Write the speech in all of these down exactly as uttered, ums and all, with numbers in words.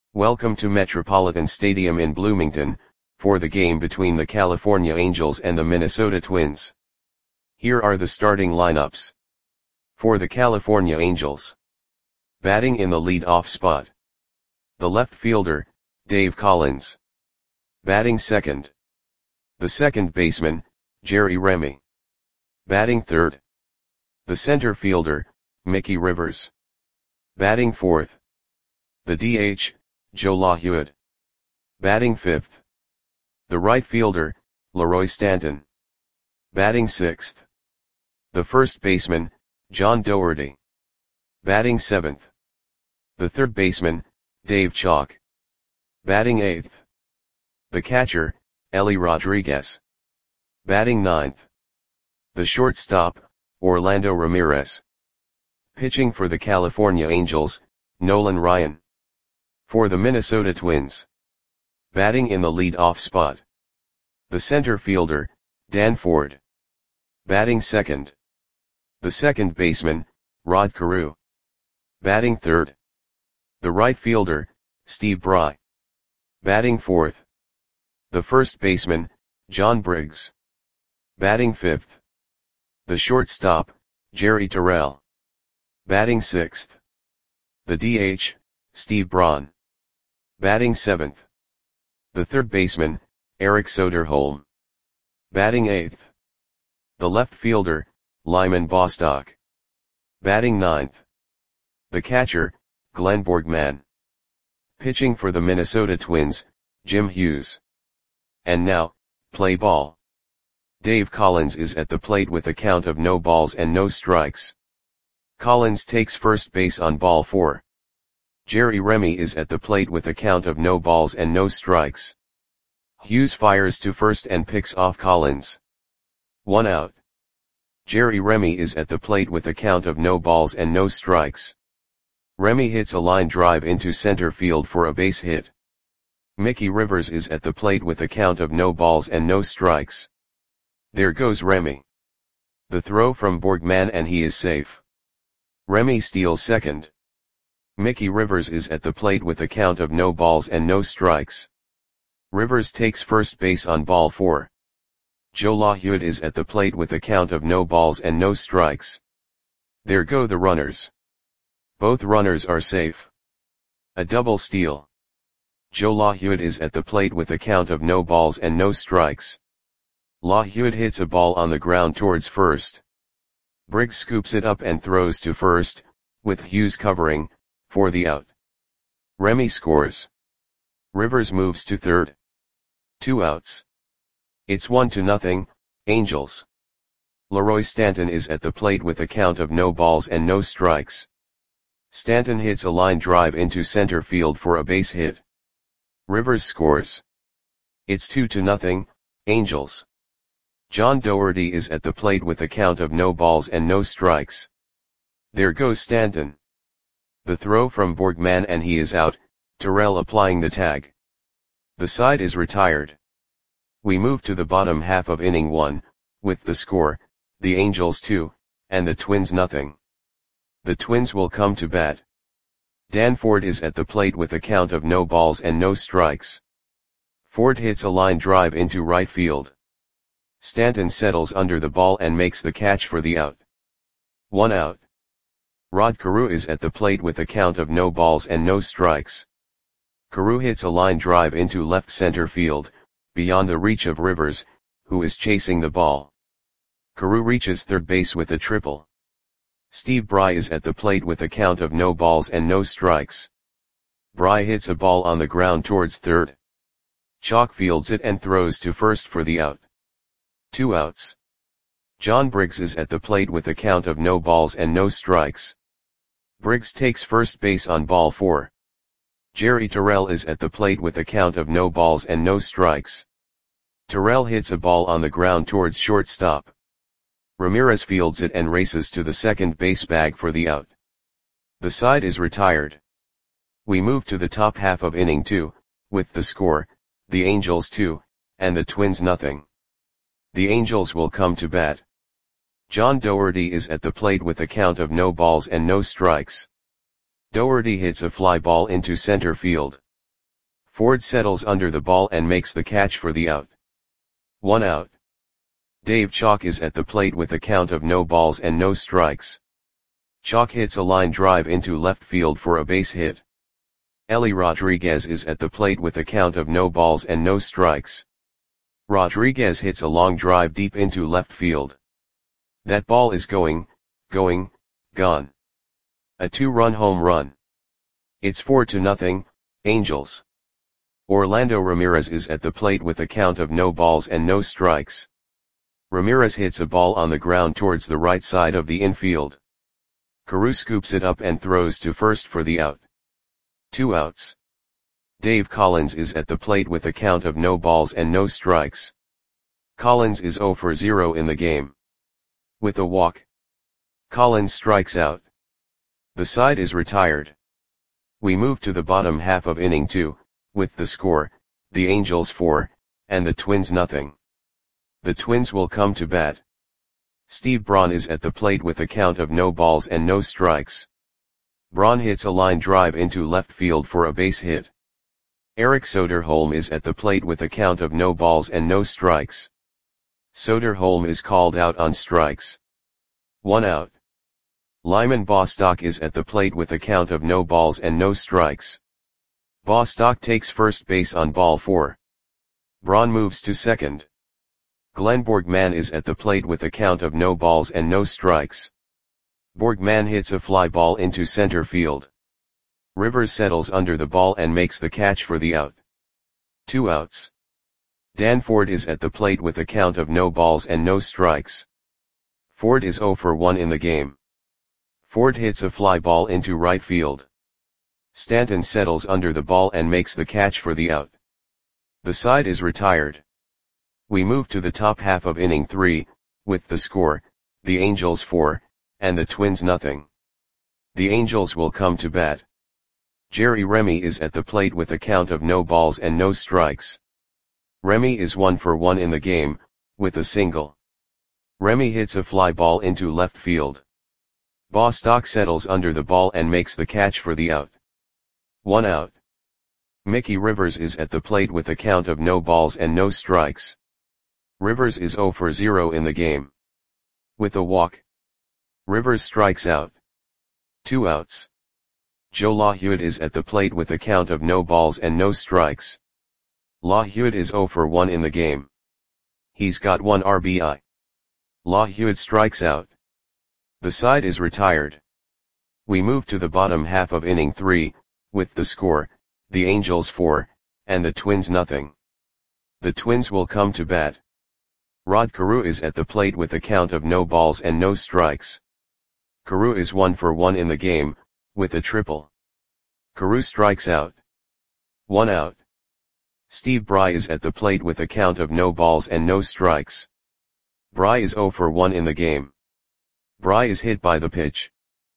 Welcome to Metropolitan Stadium in Bloomington, for the game between the California Angels and the Minnesota Twins. Here are the starting lineups. For the California Angels. Batting in the lead-off spot. The left fielder, Dave Collins. Batting second. The second baseman, Jerry Remy. Batting third. The center fielder, Mickey Rivers. Batting fourth. The D H, Joe LaHuyd. Batting fifth. The right fielder, Leroy Stanton. Batting sixth. The first baseman, John Doherty. Batting seventh. The third baseman, Dave Chalk. Batting eighth. The catcher, Ellie Rodriguez. Batting ninth. The shortstop, Orlando Ramirez. Pitching for the California Angels, Nolan Ryan. For the Minnesota Twins. Batting in the lead-off spot. The center fielder, Dan Ford. Batting second. The second baseman, Rod Carew. Batting third. The right fielder, Steve Bry. Batting fourth. The first baseman, John Briggs. Batting fifth. The shortstop, Jerry Terrell. Batting sixth. The D H, Steve Braun. Batting seventh. The third baseman, Eric Soderholm. Batting eighth. The left fielder, Lyman Bostock. Batting ninth. The catcher, Glenn Borgman. Pitching for the Minnesota Twins, Jim Hughes. And now, play ball. Dave Collins is at the plate with a count of no balls and no strikes. Collins takes first base on ball four. Jerry Remy is at the plate with a count of no balls and no strikes. Hughes fires to first and picks off Collins. One out. Jerry Remy is at the plate with a count of no balls and no strikes. Remy hits a line drive into center field for a base hit. Mickey Rivers is at the plate with a count of no balls and no strikes. There goes Remy. The throw from Borgman and he is safe. Remy steals second. Mickey Rivers is at the plate with a count of no balls and no strikes. Rivers takes first base on ball four. Joe LaHuyd is at the plate with a count of no balls and no strikes. There go the runners. Both runners are safe. A double steal. Joe LaHuyd is at the plate with a count of no balls and no strikes. LaHuyd hits a ball on the ground towards first. Briggs scoops it up and throws to first, with Hughes covering, for the out. Remy scores. Rivers moves to third. Two outs. It's one to nothing, Angels. Leroy Stanton is at the plate with a count of no balls and no strikes. Stanton hits a line drive into center field for a base hit. Rivers scores. It's two to nothing, Angels. John Doherty is at the plate with a count of no balls and no strikes. There goes Stanton. The throw from Borgman and he is out, Terrell applying the tag. The side is retired. We move to the bottom half of inning one, with the score, the Angels two, and the Twins nothing. The Twins will come to bat. Dan Ford is at the plate with a count of no balls and no strikes. Ford hits a line drive into right field. Stanton settles under the ball and makes the catch for the out. One out. Rod Carew is at the plate with a count of no balls and no strikes. Carew hits a line drive into left center field, beyond the reach of Rivers, who is chasing the ball. Carew reaches third base with a triple. Steve Bry is at the plate with a count of no balls and no strikes. Bry hits a ball on the ground towards third. Chalk fields it and throws to first for the out. Two outs. John Briggs is at the plate with a count of no balls and no strikes. Briggs takes first base on ball four. Jerry Terrell is at the plate with a count of no balls and no strikes. Terrell hits a ball on the ground towards shortstop. Ramirez fields it and races to the second base bag for the out. The side is retired. We move to the top half of inning two, with the score, the Angels two, and the Twins nothing. The Angels will come to bat. John Doherty is at the plate with a count of no balls and no strikes. Doherty hits a fly ball into center field. Ford settles under the ball and makes the catch for the out. One out. Dave Chalk is at the plate with a count of no balls and no strikes. Chalk hits a line drive into left field for a base hit. Ellie Rodriguez is at the plate with a count of no balls and no strikes. Rodriguez hits a long drive deep into left field. That ball is going, going, gone. A two-run home run. It's four to nothing, Angels. Orlando Ramirez is at the plate with a count of no balls and no strikes. Ramirez hits a ball on the ground towards the right side of the infield. Carew scoops it up and throws to first for the out. Two outs. Dave Collins is at the plate with a count of no balls and no strikes. Collins is zero for zero in the game. With a walk, Collins strikes out. The side is retired. We move to the bottom half of inning two, with the score, the Angels four, and the Twins nothing. The Twins will come to bat. Steve Braun is at the plate with a count of no balls and no strikes. Braun hits a line drive into left field for a base hit. Eric Soderholm is at the plate with a count of no balls and no strikes. Soderholm is called out on strikes. One out. Lyman Bostock is at the plate with a count of no balls and no strikes. Bostock takes first base on ball four. Braun moves to second. Glenn Borgman is at the plate with a count of no balls and no strikes. Borgman hits a fly ball into center field. Rivers settles under the ball and makes the catch for the out. Two outs. Dan Ford is at the plate with a count of no balls and no strikes. Ford is zero for one in the game. Ford hits a fly ball into right field. Stanton settles under the ball and makes the catch for the out. The side is retired. We move to the top half of inning three, with the score, the Angels four, and the Twins nothing. The Angels will come to bat. Jerry Remy is at the plate with a count of no balls and no strikes. Remy is one for one in the game, with a single. Remy hits a fly ball into left field. Bostock settles under the ball and makes the catch for the out. One out. Mickey Rivers is at the plate with a count of no balls and no strikes. Rivers is zero for zero in the game. With a walk, Rivers strikes out. Two outs. Joe LaHewitt is at the plate with a count of no balls and no strikes. LaHewitt is zero for one in the game. He's got one R B I. LaHewitt strikes out. The side is retired. We move to the bottom half of inning three, with the score, the Angels four, and the Twins nothing. The Twins will come to bat. Rod Carew is at the plate with a count of no balls and no strikes. Carew is one for one in the game, with a triple. Carew strikes out. One out. Steve Bry is at the plate with a count of no balls and no strikes. Bry is zero for one in the game. Bry is hit by the pitch.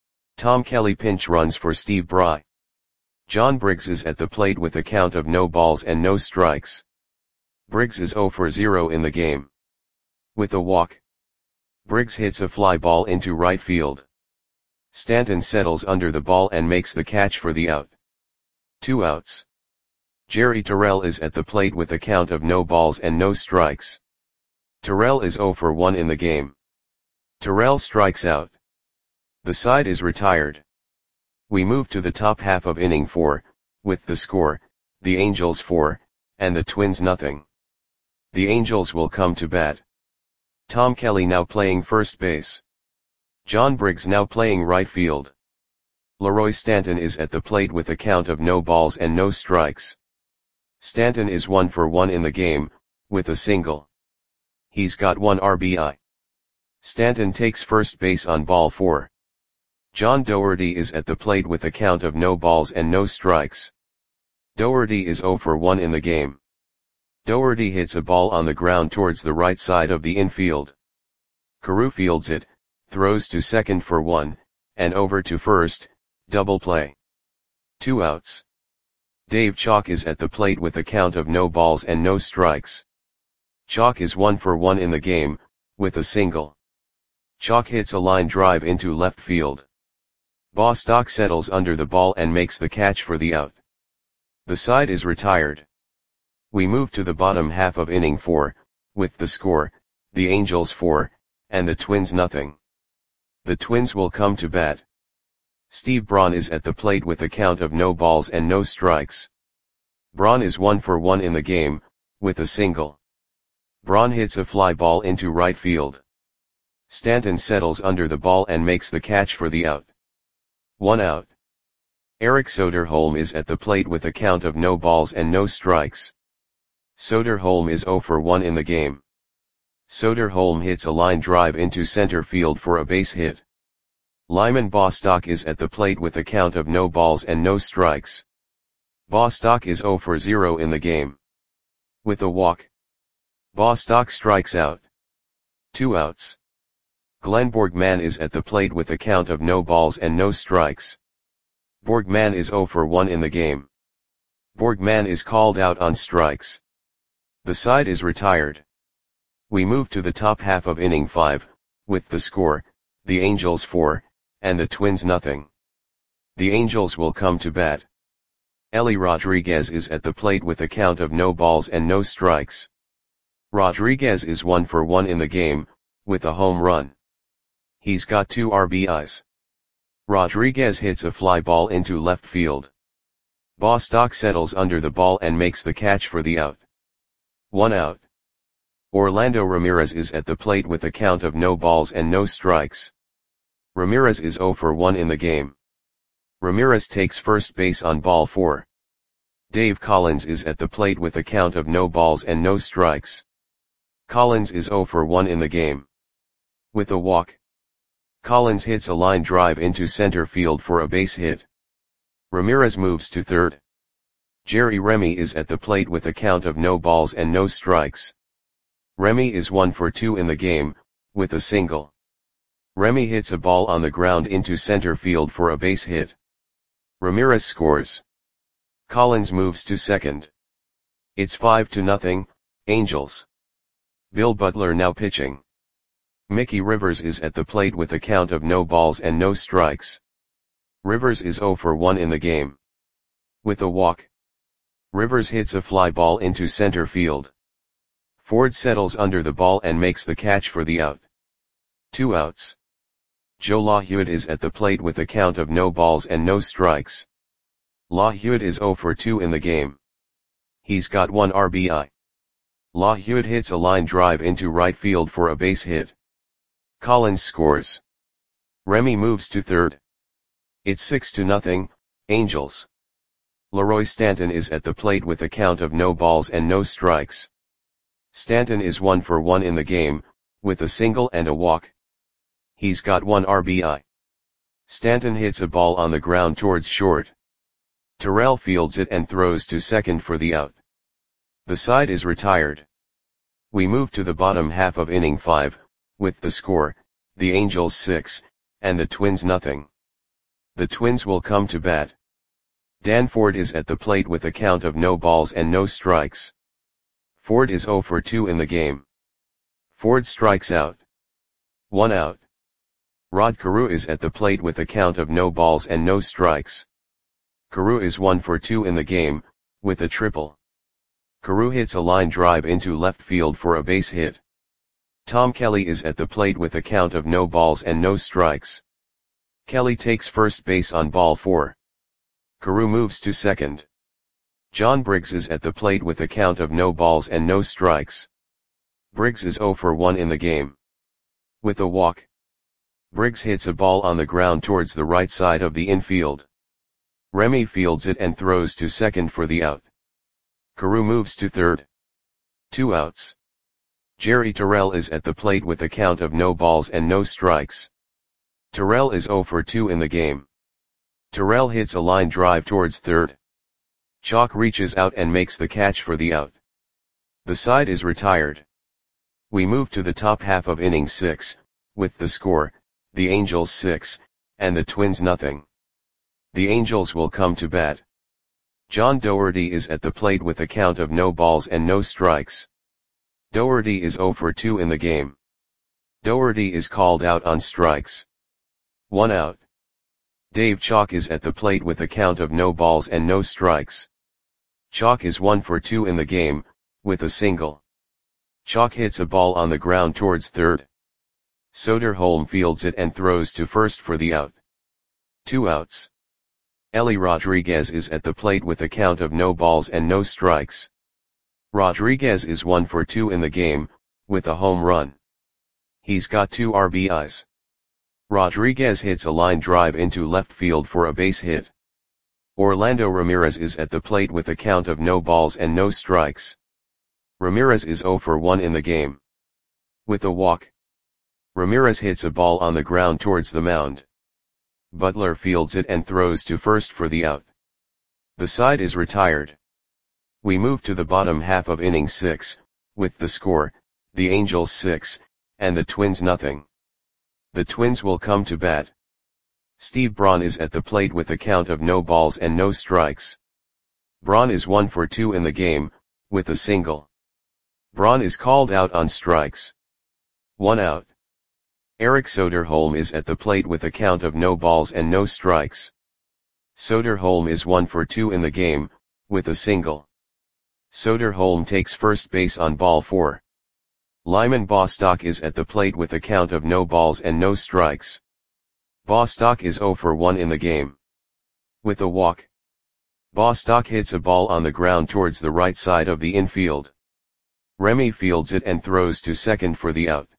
Tom Kelly pinch runs for Steve Bry. John Briggs is at the plate with a count of no balls and no strikes. Briggs is zero for zero in the game. With a walk, Briggs hits a fly ball into right field. Stanton settles under the ball and makes the catch for the out. Two outs. Jerry Terrell is at the plate with a count of no balls and no strikes. Terrell is zero for one in the game. Terrell strikes out. The side is retired. We move to the top half of inning four, with the score, the Angels four, and the Twins nothing. The Angels will come to bat. Tom Kelly now playing first base. John Briggs now playing right field. Leroy Stanton is at the plate with a count of no balls and no strikes. Stanton is one for one in the game, with a single. He's got one R B I. Stanton takes first base on ball four. John Doherty is at the plate with a count of no balls and no strikes. Doherty is zero for one in the game. Doherty hits a ball on the ground towards the right side of the infield. Carew fields it, throws to second for one, and over to first, double play. Two outs. Dave Chalk is at the plate with a count of no balls and no strikes. Chalk is one for one in the game, with a single. Chalk hits a line drive into left field. Bostock settles under the ball and makes the catch for the out. The side is retired. We move to the bottom half of inning four, with the score, the Angels four, and the Twins nothing. The Twins will come to bat. Steve Braun is at the plate with a count of no balls and no strikes. Braun is one for one in the game, with a single. Braun hits a fly ball into right field. Stanton settles under the ball and makes the catch for the out. One out. Eric Soderholm is at the plate with a count of no balls and no strikes. Soderholm is zero for one in the game. Soderholm hits a line drive into center field for a base hit. Lyman Bostock is at the plate with a count of no balls and no strikes. Bostock is zero for zero in the game. With a walk, Bostock strikes out. Two outs. Glenn Borgman is at the plate with a count of no balls and no strikes. Borgman is zero for one in the game. Borgman is called out on strikes. The side is retired. We move to the top half of inning five, with the score, the Angels four, and the Twins nothing. The Angels will come to bat. Ellie Rodriguez is at the plate with a count of no balls and no strikes. Rodriguez is one for one in the game, with a home run. He's got two R B Is. Rodriguez hits a fly ball into left field. Bostock settles under the ball and makes the catch for the out. One out. Orlando Ramirez is at the plate with a count of no balls and no strikes. Ramirez is zero for one in the game. Ramirez takes first base on ball four. Dave Collins is at the plate with a count of no balls and no strikes. Collins is zero for one in the game. With a walk, Collins hits a line drive into center field for a base hit. Ramirez moves to third. Jerry Remy is at the plate with a count of no balls and no strikes. Remy is one for two in the game, with a single. Remy hits a ball on the ground into center field for a base hit. Ramirez scores. Collins moves to second. It's five to nothing, Angels. Bill Butler now pitching. Mickey Rivers is at the plate with a count of no balls and no strikes. Rivers is zero for one in the game. With a walk, Rivers hits a fly ball into center field. Ford settles under the ball and makes the catch for the out. Two outs. Joe LaHewitt is at the plate with a count of no balls and no strikes. LaHewitt is zero for two in the game. He's got one R B I. LaHewitt hits a line drive into right field for a base hit. Collins scores. Remy moves to third. It's six to nothing, Angels. Leroy Stanton is at the plate with a count of no balls and no strikes. Stanton is one for one in the game, with a single and a walk. He's got one R B I. Stanton hits a ball on the ground towards short. Terrell fields it and throws to second for the out. The side is retired. We move to the bottom half of inning five, with the score, the Angels six, and the Twins nothing. The Twins will come to bat. Dan Ford is at the plate with a count of no balls and no strikes. Ford is zero for two in the game. Ford strikes out. One out. Rod Carew is at the plate with a count of no balls and no strikes. Carew is one for two in the game, with a triple. Carew hits a line drive into left field for a base hit. Tom Kelly is at the plate with a count of no balls and no strikes. Kelly takes first base on ball four. Carew moves to second. John Briggs is at the plate with a count of no balls and no strikes. Briggs is zero for one in the game. With a walk, Briggs hits a ball on the ground towards the right side of the infield. Remy fields it and throws to second for the out. Carew moves to third. Two outs. Jerry Terrell is at the plate with a count of no balls and no strikes. Terrell is zero for two in the game. Terrell hits a line drive towards third. Chalk reaches out and makes the catch for the out. The side is retired. We move to the top half of inning six, with the score, the Angels six, and the Twins nothing. The Angels will come to bat. John Doherty is at the plate with a count of no balls and no strikes. Doherty is zero for two in the game. Doherty is called out on strikes. One out. Dave Chalk is at the plate with a count of no balls and no strikes. Chalk is one for two in the game, with a single. Chalk hits a ball on the ground towards third. Soderholm fields it and throws to first for the out. Two outs. Ellie Rodriguez is at the plate with a count of no balls and no strikes. Rodriguez is one for two in the game, with a home run. He's got two R B Is. Rodriguez hits a line drive into left field for a base hit. Orlando Ramirez is at the plate with a count of no balls and no strikes. Ramirez is zero for one in the game. With a walk. Ramirez hits a ball on the ground towards the mound. Butler fields it and throws to first for the out. The side is retired. We move to the bottom half of inning six, with the score, the Angels six, and the Twins nothing. The Twins will come to bat. Steve Braun is at the plate with a count of no balls and no strikes. Braun is one for two in the game, with a single. Braun is called out on strikes. One out. Eric Soderholm is at the plate with a count of no balls and no strikes. Soderholm is one for two in the game, with a single. Soderholm takes first base on ball four. Lyman Bostock is at the plate with a count of no balls and no strikes. Bostock is zero for one in the game. With a walk. Bostock hits a ball on the ground towards the right side of the infield. Remy fields it and throws to second for the out.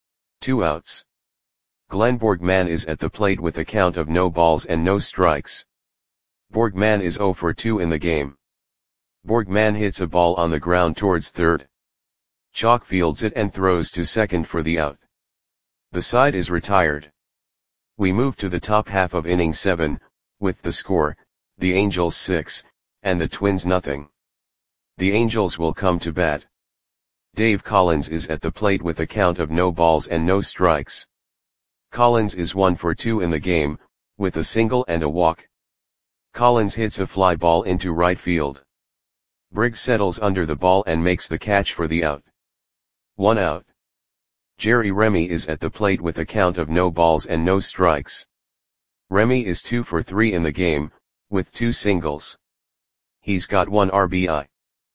Two outs. Glenn Borgman is at the plate with a count of no balls and no strikes. Borgman is zero for two in the game. Borgman hits a ball on the ground towards third. Chalk fields it and throws to second for the out. The side is retired. We move to the top half of inning seven, with the score, the Angels six, and the Twins nothing. The Angels will come to bat. Dave Collins is at the plate with a count of no balls and no strikes. Collins is one for two in the game, with a single and a walk. Collins hits a fly ball into right field. Briggs settles under the ball and makes the catch for the out. One out. Jerry Remy is at the plate with a count of no balls and no strikes. Remy is two for three in the game, with two singles. He's got one R B I.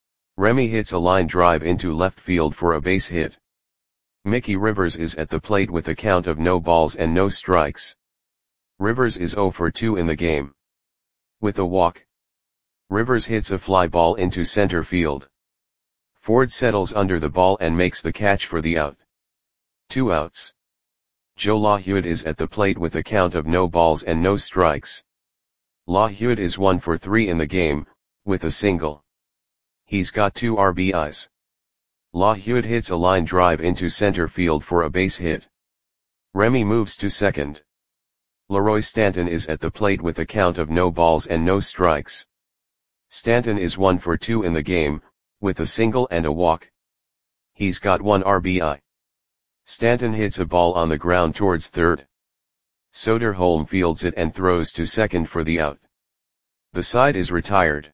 Remy hits a line drive into left field for a base hit. Mickey Rivers is at the plate with a count of no balls and no strikes. Rivers is zero for two in the game. With a walk. Rivers hits a fly ball into center field. Ford settles under the ball and makes the catch for the out. Two outs. Joe LaHewitt is at the plate with a count of no balls and no strikes. LaHewitt is one for three in the game, with a single. He's got two R B Is. LaHewitt hits a line drive into center field for a base hit. Remy moves to second. Leroy Stanton is at the plate with a count of no balls and no strikes. Stanton is one for two in the game, with a single and a walk. He's got one R B I. Stanton hits a ball on the ground towards third. Soderholm fields it and throws to second for the out. The side is retired.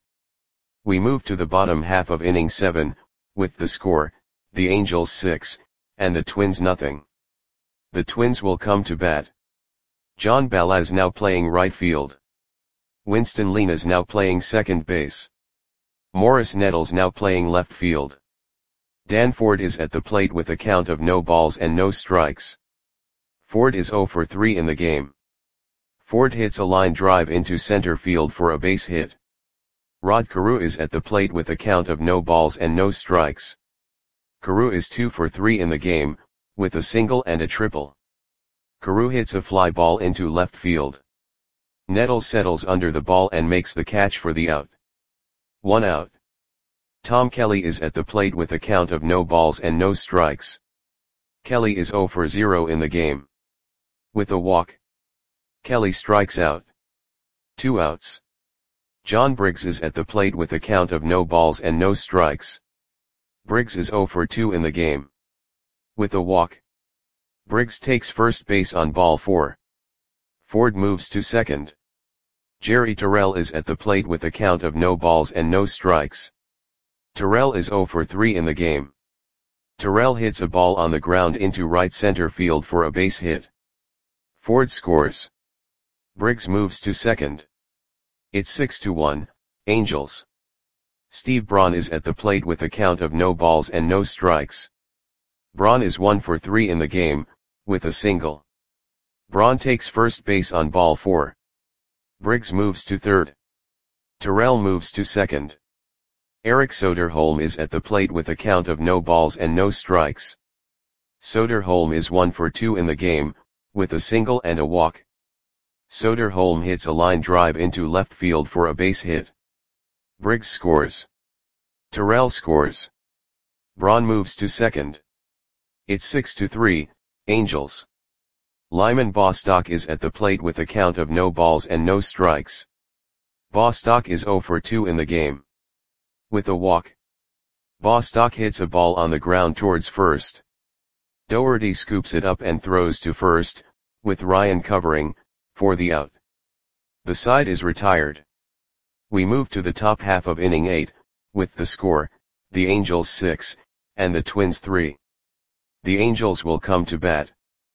We move to the bottom half of inning seven, with the score, the Angels six, and the Twins nothing. The Twins will come to bat. John Balaz now playing right field. Winston Lena's now playing second base. Morris Nettles now playing left field. Dan Ford is at the plate with a count of no balls and no strikes. Ford is zero for three in the game. Ford hits a line drive into center field for a base hit. Rod Carew is at the plate with a count of no balls and no strikes. Carew is two for three in the game, with a single and a triple. Carew hits a fly ball into left field. Nettles settles under the ball and makes the catch for the out. One out. Tom Kelly is at the plate with a count of no balls and no strikes. Kelly is zero for zero in the game. With a walk. Kelly strikes out. Two outs. John Briggs is at the plate with a count of no balls and no strikes. Briggs is zero for two in the game. With a walk. Briggs takes first base on ball four. Ford moves to second. Jerry Terrell is at the plate with a count of no balls and no strikes. Terrell is zero for three in the game. Terrell hits a ball on the ground into right center field for a base hit. Ford scores. Briggs moves to second. It's six to one, Angels. Steve Braun is at the plate with a count of no balls and no strikes. Braun is one for three in the game, with a single. Braun takes first base on ball four. Briggs moves to third. Terrell moves to second. Eric Soderholm is at the plate with a count of no balls and no strikes. Soderholm is one for two in the game, with a single and a walk. Soderholm hits a line drive into left field for a base hit. Briggs scores. Terrell scores. Braun moves to second. It's six to three, Angels. Lyman Bostock is at the plate with a count of no balls and no strikes. Bostock is zero for two in the game. With a walk. Bostock hits a ball on the ground towards first. Doherty scoops it up and throws to first, with Ryan covering, for the out. The side is retired. We move to the top half of inning eight, with the score, the Angels six, and the Twins three. The Angels will come to bat.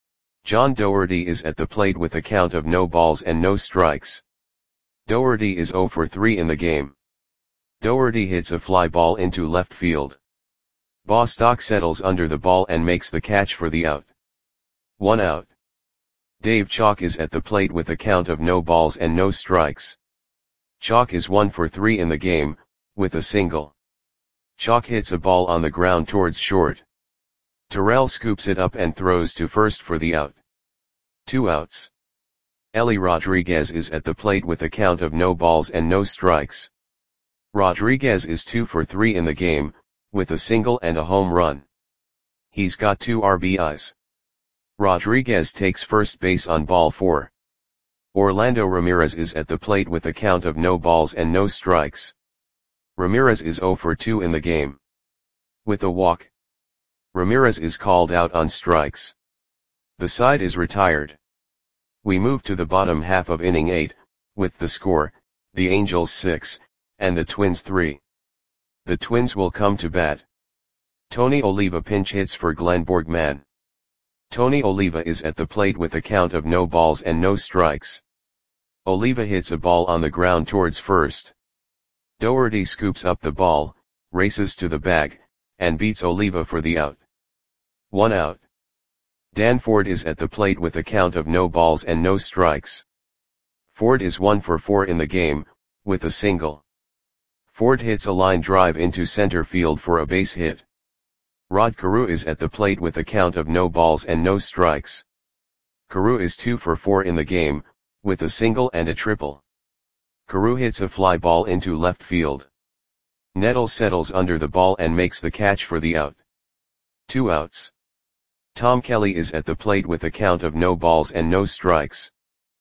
John Doherty is at the plate with a count of no balls and no strikes. Doherty is zero for three in the game. Doherty hits a fly ball into left field. Bostock settles under the ball and makes the catch for the out. One out. Dave Chalk is at the plate with a count of no balls and no strikes. Chalk is one for three in the game, with a single. Chalk hits a ball on the ground towards short. Terrell scoops it up and throws to first for the out. Two outs. Ellie Rodriguez is at the plate with a count of no balls and no strikes. Rodriguez is two for three in the game, with a single and a home run. He's got two R B Is. Rodriguez takes first base on ball four. Orlando Ramirez is at the plate with a count of no balls and no strikes. Ramirez is zero for two in the game. With a walk. Ramirez is called out on strikes. The side is retired. We move to the bottom half of inning eight, with the score, the Angels six, and the Twins three. The Twins will come to bat. Tony Oliva pinch hits for Glenn Borgman. Tony Oliva is at the plate with a count of no balls and no strikes. Oliva hits a ball on the ground towards first. Doherty scoops up the ball, races to the bag, and beats Oliva for the out. One out. Dan Ford is at the plate with a count of no balls and no strikes. Ford is one for four in the game, with a single. Ford hits a line drive into center field for a base hit. Rod Carew is at the plate with a count of no balls and no strikes. Carew is two for four in the game, with a single and a triple. Carew hits a fly ball into left field. Nettles settles under the ball and makes the catch for the out. Two outs. Tom Kelly is at the plate with a count of no balls and no strikes.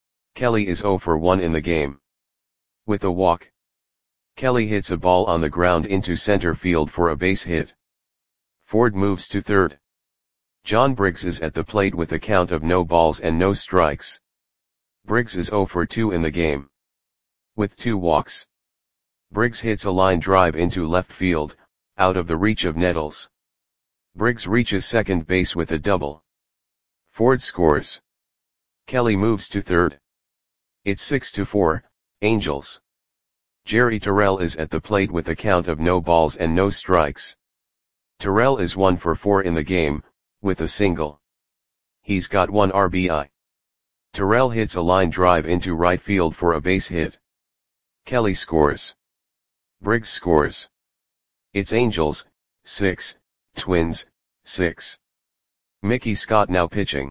Kelly is zero for one in the game. With a walk. Kelly hits a ball on the ground into center field for a base hit. Ford moves to third. John Briggs is at the plate with a count of no balls and no strikes. Briggs is zero for two in the game. With two walks. Briggs hits a line drive into left field, out of the reach of Nettles. Briggs reaches second base with a double. Ford scores. Kelly moves to third. It's six to four, Angels. Jerry Terrell is at the plate with a count of no balls and no strikes. Terrell is one for four in the game, with a single. He's got one R B I. Terrell hits a line drive into right field for a base hit. Kelly scores. Briggs scores. It's Angels, six, Twins, six. Mickey Scott now pitching.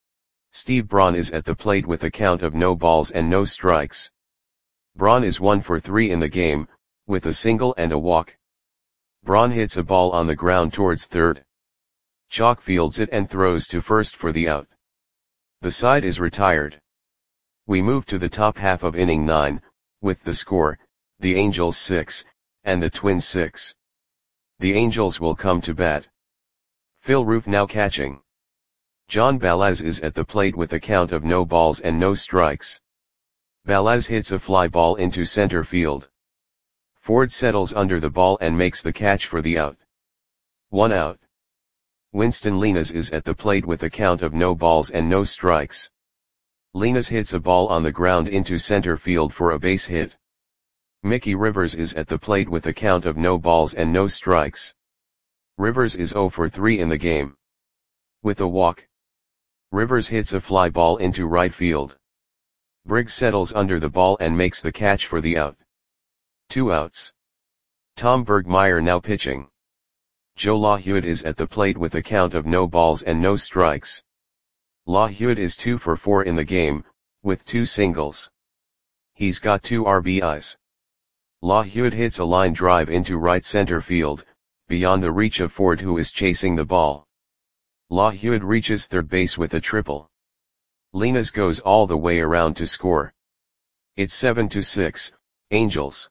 Steve Braun is at the plate with a count of no balls and no strikes. Braun is one for three in the game, with a single and a walk. Braun hits a ball on the ground towards third. Chalk fields it and throws to first for the out. The side is retired. We move to the top half of inning nine, with the score, the Angels six, and the Twins six. The Angels will come to bat. Phil Roof now catching. John Balaz is at the plate with a count of no balls and no strikes. Balaz hits a fly ball into center field. Ford settles under the ball and makes the catch for the out. One out. Winston Linas is at the plate with a count of no balls and no strikes. Linas hits a ball on the ground into center field for a base hit. Mickey Rivers is at the plate with a count of no balls and no strikes. Rivers is zero for three in the game. With a walk, Rivers hits a fly ball into right field. Briggs settles under the ball and makes the catch for the out. Two outs. Tom Bergmeyer now pitching. Joe LaHewitt is at the plate with a count of no balls and no strikes. LaHewitt is two for four in the game, with two singles. He's got two R B Is. LaHewitt hits a line drive into right center field, beyond the reach of Ford, who is chasing the ball. LaHewitt reaches third base with a triple. Linares goes all the way around to score. It's seven to six, Angels.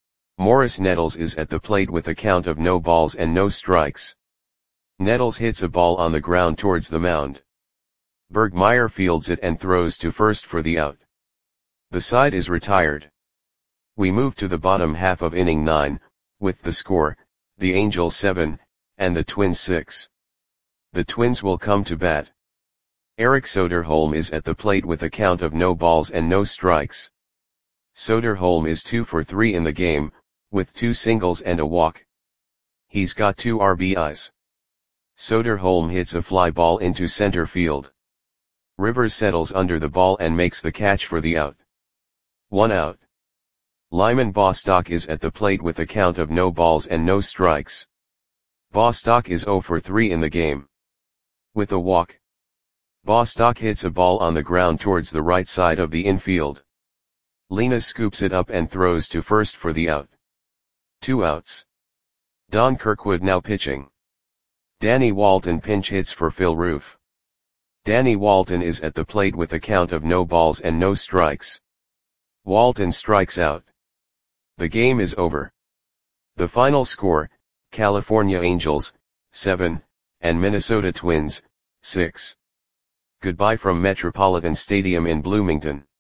Morris Nettles is at the plate with a count of no balls and no strikes. Nettles hits a ball on the ground towards the mound. Bergmeyer fields it and throws to first for the out. The side is retired. We move to the bottom half of inning nine, with the score, the Angels seven, and the Twins six. The Twins will come to bat. Eric Soderholm is at the plate with a count of no balls and no strikes. Soderholm is two for three in the game, with two singles and a walk. He's got two R B Is. Soderholm hits a fly ball into center field. Rivers settles under the ball and makes the catch for the out. One out. Lyman Bostock is at the plate with a count of no balls and no strikes. Bostock is zero for three in the game. With a walk, Bostock hits a ball on the ground towards the right side of the infield. Linares scoops it up and throws to first for the out. Two outs. Don Kirkwood now pitching. Danny Walton pinch hits for Phil Roof. Danny Walton is at the plate with a count of no balls and no strikes. Walton strikes out. The game is over. The final score, California Angels, seven, and Minnesota Twins, six. Goodbye from Metropolitan Stadium in Bloomington.